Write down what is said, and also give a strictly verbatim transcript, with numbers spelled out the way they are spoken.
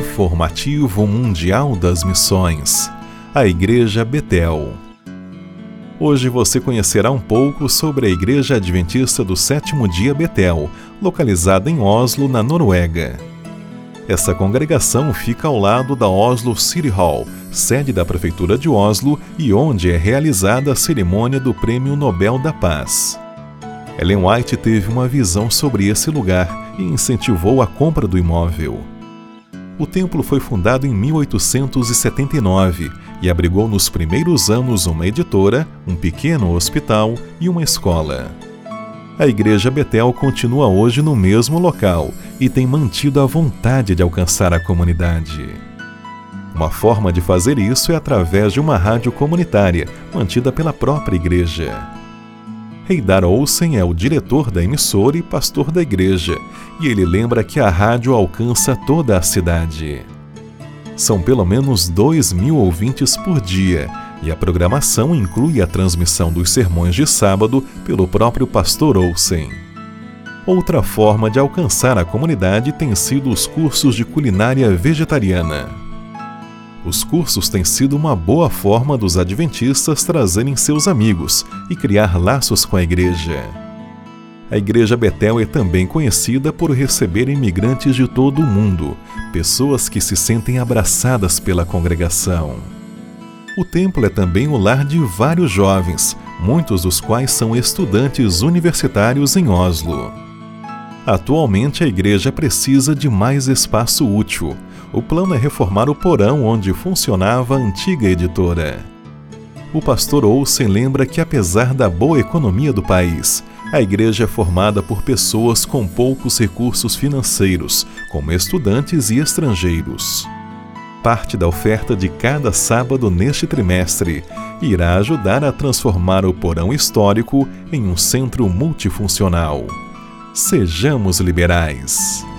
Informativo Mundial das Missões, a Igreja Betel. Hoje você conhecerá um pouco sobre a Igreja Adventista do Sétimo Dia Betel, localizada em Oslo, na Noruega. Essa congregação fica ao lado da Oslo City Hall, sede da Prefeitura de Oslo e onde é realizada a cerimônia do Prêmio Nobel da Paz. Ellen White teve uma visão sobre esse lugar e incentivou a compra do imóvel. O templo foi fundado em mil oitocentos e setenta e nove e abrigou nos primeiros anos uma editora, um pequeno hospital e uma escola. A Igreja Betel continua hoje no mesmo local e tem mantido a vontade de alcançar a comunidade. Uma forma de fazer isso é através de uma rádio comunitária, mantida pela própria igreja. Reidar Olsen é o diretor da emissora e pastor da igreja, e ele lembra que a rádio alcança toda a cidade. São pelo menos dois mil ouvintes por dia, e a programação inclui a transmissão dos sermões de sábado pelo próprio pastor Olsen. Outra forma de alcançar a comunidade tem sido os cursos de culinária vegetariana. Os cursos têm sido uma boa forma dos adventistas trazerem seus amigos e criar laços com a igreja. A Igreja Betel é também conhecida por receber imigrantes de todo o mundo, pessoas que se sentem abraçadas pela congregação. O templo é também o lar de vários jovens, muitos dos quais são estudantes universitários em Oslo. Atualmente a igreja precisa de mais espaço útil. O plano é reformar o porão onde funcionava a antiga editora. O pastor Olsen lembra que, apesar da boa economia do país, a igreja é formada por pessoas com poucos recursos financeiros, como estudantes e estrangeiros. Parte da oferta de cada sábado neste trimestre irá ajudar a transformar o porão histórico em um centro multifuncional. Sejamos liberais.